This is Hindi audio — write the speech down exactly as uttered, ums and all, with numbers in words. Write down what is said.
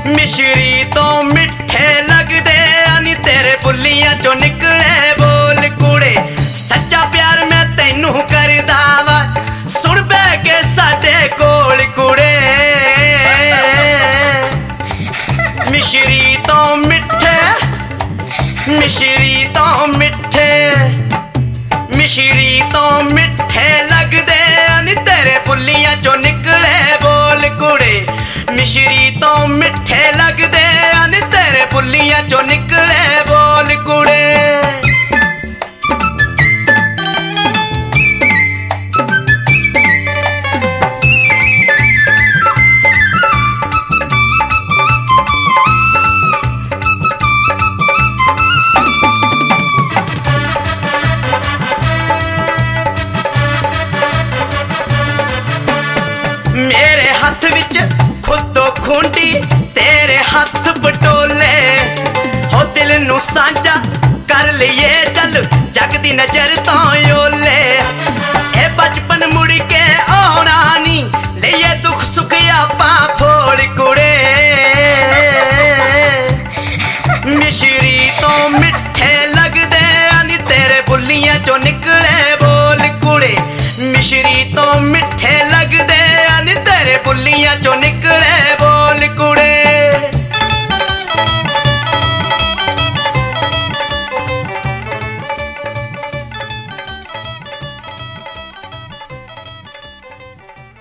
मिश्री तो मिठे लगदे नी तेरे बुलियां चो निकले बोल कुड़े। सच्चा प्यार मैं तैनू करदा वा सुन बह के साडे कोल कुड़े। मिश्री तो मिठे मिश्री तो मिठे मिश्री तो मिठे लगदे नी तेरे बुलियां चो निकले बोल कुड़े। मिश्री तो मिठे लगदे नी तेरे बुलियां चो निकले बोल कुड़े। मेरे हाथ विच खुद खूंडी तेरे हाथ बटोले हो दिल नू सांझा कर लिए चल जग दी नजर तो ओले। ए बचपन